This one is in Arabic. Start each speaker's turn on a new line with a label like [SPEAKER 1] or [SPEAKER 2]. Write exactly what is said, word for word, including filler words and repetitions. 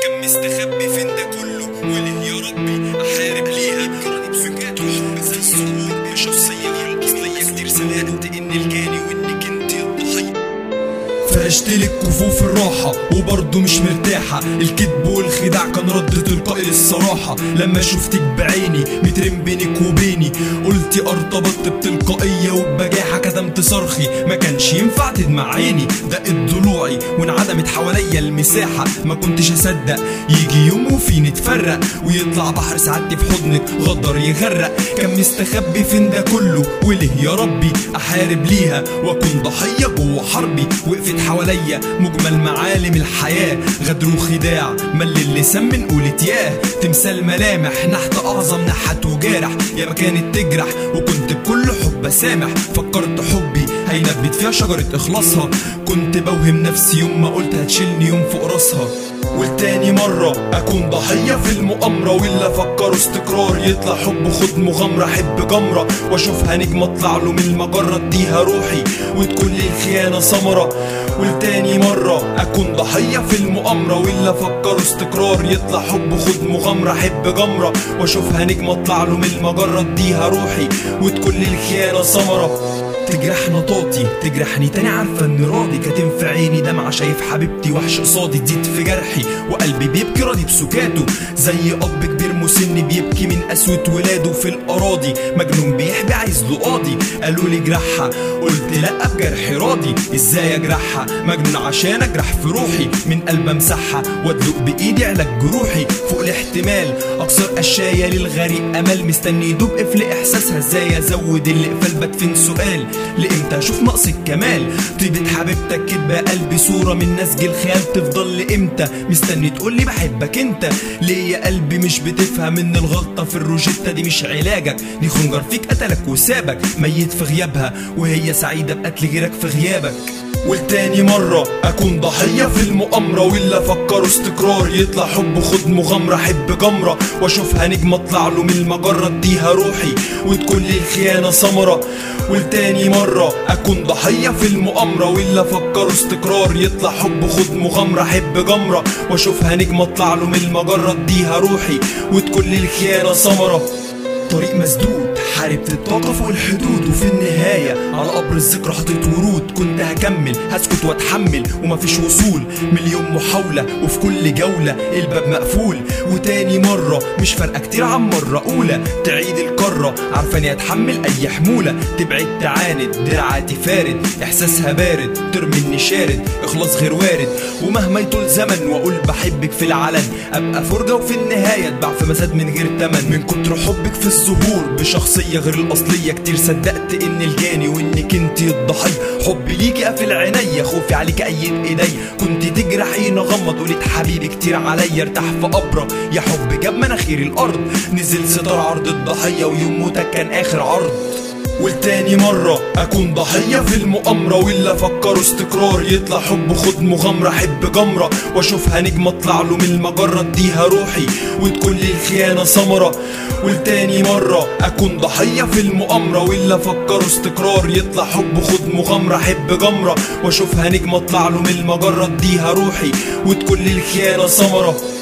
[SPEAKER 1] كان مستخبي فين ده كله؟ وليه يا ربي احارب ليها؟ كراني بسكات وحب زي الصخور، شخصية غير الاصلية كتير صدقت ان الجاني وانك انت الضحية. فرشتلك كفوف الراحة وبرضه مش مرتاحة، الكذب والخداع كان رد تلقائي للصراحة. لما شفتك بعيني مترم بينك وبيني، قلتي ارتبطت بتلقائية وببجاحة. كتمت صرخي ما كانش ينفع تدمع عيني، دقت ضلوعي وانعدمت حواليا المساحة. ما كنتش اصدق يجي يوم وفي نتفرق، ويطلع بحر سعادتي في حضنك غدر يغرق. كان مستخبي فين ده كله؟ وليه يا ربي احارب ليها واكون ضحية جوه حربي؟ وقفت حواليا مجمل معالم الحياة، غدر وخداع مل اللسان من قولة ياه. تمثال ملامح نحت اعظم نحت وجارح، يا ما كانت تجرح وكنت بكل حب سامح. فكرت حبي هينبت فيها شجرة اخلاصها، كنت بوهم نفسي يوم ما قلت هتشيلني يوم فوق راسها. والتاني مرة اكون ضحية في المؤامرة، ولا فكروا استقرار يطلع حب خد مغامرة. احب جمرة واشوفها نجمة اطلع له من المجرة اديها روحي وتكون لي الخيانة ثمرة. والتاني مرة اكون ضحية في المؤامرة، ولا فكروا استقرار يطلع حب خد مغامرة. احب جمرة واشوفها نجمة اطلع له من المجرة اديها روحي وتكون لي الخيانة ثمرة. تجرح نطاطي تجرحني تاني عارفة اني راضي، كاتم في عيني دمعة شايف حبيبتي وحش قصادي. تزيد في جرحي وقلبي بيبكي راضي بسكاته، زي اب كبير مسن بيبكي من قسوة ولاده. في الاراضي مجنون بيحبي عايز له قاضي، قالوا لي اجرحها قلت لا بجرحي راضي. ازاي اجرحها؟ مجنون عشان اجرح في روحي، من قلب امسحها وادلق بايدي علاج جروحي. فوق الاحتمال اكسر قشاية للغريق امل، مستني يدوب قفل احساسها. ازاي ازود الاقفال؟ بدفن سؤال لامتى اشوف نقص الكمال؟ طيبة حبيبتك كدبة قلبي صورة من نسج الخيال، تفضل لامتى مستني تقولي بحبك انت؟ ليه يا قلبي مش بتفهم ان الغلطة في الروجيتا دي مش علاجك؟ دي خنجر فيك قتلك وسابك ميت في غيابها، وهي سعيدة بقتل غيرك في غيابك. والتاني مرة اكون ضحية في المؤامرة، ولا فكروا استقرار يطلع حب خد مغامرة. احب جمرة واشوفها نجمة اطلع له من المجرة اديها روحي وتكون لي الخيانة ثمرة. والتاني مرة اكون ضحية في المؤامرة، ولا فكروا استقرار يطلع حب خد مغامرة. احب جمرة واشوفها نجمة اطلع له من المجرة اديها روحي وتكون لي الخيانة ثمرة. طريق مسدود حاربت الطاقة فوق الحدود، وفي النهاية على قبر الذكرى حطيت ورود. كنت هكمل هسكت واتحمل ومفيش وصول، مليون محاولة وفي كل جولة الباب مقفول. وتاني مرة مش فارقة كتير عن مرة أولى، تعيد الكرة عارفاني اتحمل أي حمولة. تبعد تعاند دراعاتي فارد، إحساسها بارد ترمي شارد، إخلاص غير وارد. ومهما يطول زمن وأقول بحبك في العلن، أبقى فرجة وفي النهاية اتباع في مساد من غير تمن. من كتر حبك في الظهور بشخصية غير الأصلية، كتير صدقت إن الجاني وإنك انتي الضحية. حبي ليكي قافل عينيا، خوفي عليكي أيد إيدي. كنت تجرحيني غمض قولت حبيبي كتير عليا. ارتاح في قبرة يا حب جاب مناخير الأرض، نزل ستار عرض الضحية ويوم موتك كان آخر عرض. والتاني مرة اكون ضحية في المؤامرة، ولا فكروا استقرار يطلع حب خد مغامرة. احب جمرة واشوفها نجمة اطلع له من المجرة اديها روحي وتكون لي الخيانة ثمرة. والتاني مرة اكون ضحية في المؤامرة، ولا فكروا استقرار يطلع حب خد مغامرة. احب جمرة واشوفها نجمة اطلع له من المجرة اديها روحي وتكون لي الخيانة ثمرة.